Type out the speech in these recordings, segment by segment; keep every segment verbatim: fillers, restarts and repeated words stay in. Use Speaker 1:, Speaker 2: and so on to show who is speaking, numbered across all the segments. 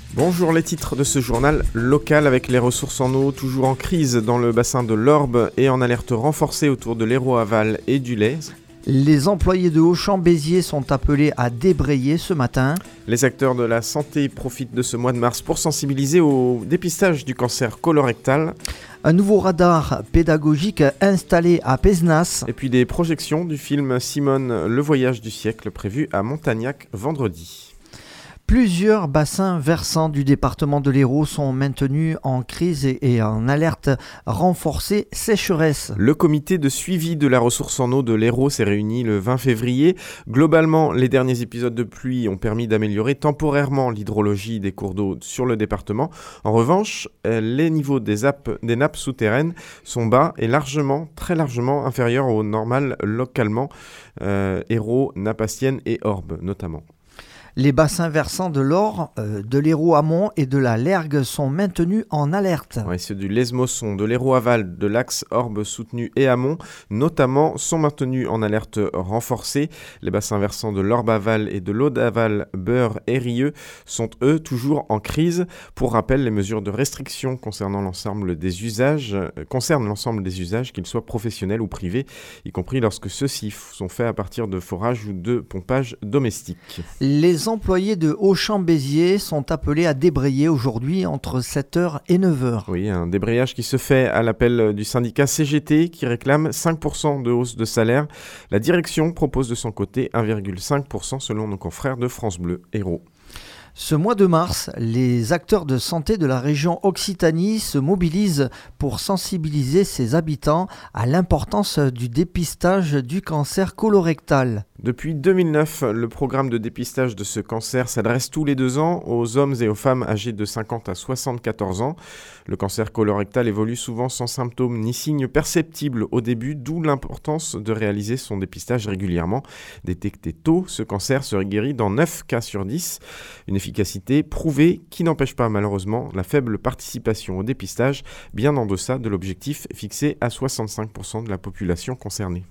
Speaker 1: Bonjour, les titres de ce journal local avec les ressources en eau toujours en crise dans le bassin de l'Orbe et en alerte renforcée autour de l'Hérault-Aval et du Lez.
Speaker 2: Les employés de Auchan-Béziers sont appelés à débrayer ce matin.
Speaker 1: Les acteurs de la santé profitent de ce mois de mars pour sensibiliser au dépistage du cancer colorectal.
Speaker 2: Un nouveau radar pédagogique installé à Pézenas.
Speaker 1: Et puis des projections du film Simone, le voyage du siècle prévu à Montagnac vendredi.
Speaker 2: Plusieurs bassins versants du département de l'Hérault sont maintenus en crise et en alerte renforcée sécheresse.
Speaker 1: Le comité de suivi de la ressource en eau de l'Hérault s'est réuni le vingt février. Globalement, les derniers épisodes de pluie ont permis d'améliorer temporairement l'hydrologie des cours d'eau sur le département. En revanche, les niveaux des, app- des nappes souterraines sont bas et largement, très largement inférieurs au normal localement. Euh, Hérault, Napastienne et Orbe notamment.
Speaker 2: Les bassins versants de l'Or, euh, de l'Hérault-Amont et de la Lergue sont maintenus en alerte.
Speaker 1: Ouais, ceux du Lesmosson, de l'Hérault-Aval, de l'Axe Orbe soutenu et Amont, notamment, sont maintenus en alerte renforcée. Les bassins versants de l'Orbe-Aval et de l'Aude-Aval, Beurre et Rieux sont eux toujours en crise. Pour rappel, les mesures de restriction concernant l'ensemble des usages euh, concernent l'ensemble des usages, qu'ils soient professionnels ou privés, y compris lorsque ceux-ci sont faits à partir de forage ou de pompage domestique.
Speaker 2: Les employés de Auchan-Béziers sont appelés à débrayer aujourd'hui entre sept heures et neuf heures.
Speaker 1: Oui, un débrayage qui se fait à l'appel du syndicat C G T qui réclame cinq pour cent de hausse de salaire. La direction propose de son côté un virgule cinq pour cent selon nos confrères de France Bleu Hérault.
Speaker 2: Ce mois de mars, les acteurs de santé de la région Occitanie se mobilisent pour sensibiliser ses habitants à l'importance du dépistage du cancer colorectal.
Speaker 1: Depuis deux mille neuf, le programme de dépistage de ce cancer s'adresse tous les deux ans aux hommes et aux femmes âgés de cinquante à soixante-quatorze ans. Le cancer colorectal évolue souvent sans symptômes ni signes perceptibles au début, d'où l'importance de réaliser son dépistage régulièrement. Détecté tôt, ce cancer serait guéri dans neuf cas sur dix. Une efficacité prouvée qui n'empêche pas malheureusement la faible participation au dépistage, bien en deçà de l'objectif fixé à soixante-cinq pour cent de la population concernée.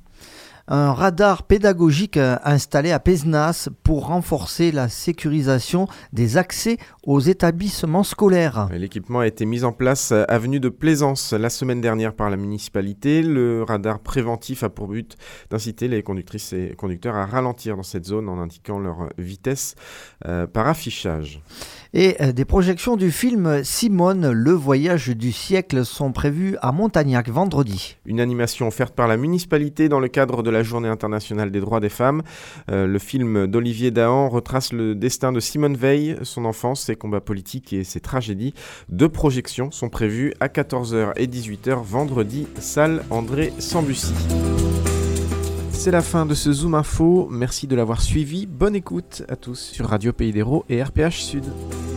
Speaker 2: Un radar pédagogique installé à Pézenas pour renforcer la sécurisation des accès aux établissements scolaires.
Speaker 1: L'équipement a été mis en place avenue de Plaisance la semaine dernière par la municipalité. Le radar préventif a pour but d'inciter les conductrices et conducteurs à ralentir dans cette zone en indiquant leur vitesse euh, par affichage.
Speaker 2: Et des projections du film Simone, le voyage du siècle sont prévues à Montagnac vendredi.
Speaker 1: Une animation offerte par la municipalité dans le cadre de la Journée internationale des droits des femmes. Euh, le film d'Olivier Dahan retrace le destin de Simone Veil, son enfance, ses combats politiques et ses tragédies. Deux projections sont prévues à quatorze heures et dix-huit heures vendredi, salle André Sambucy. C'est la fin de ce Zoom Info. Merci de l'avoir suivi. Bonne écoute à tous sur Radio Pays d'Hérault et R P H Sud.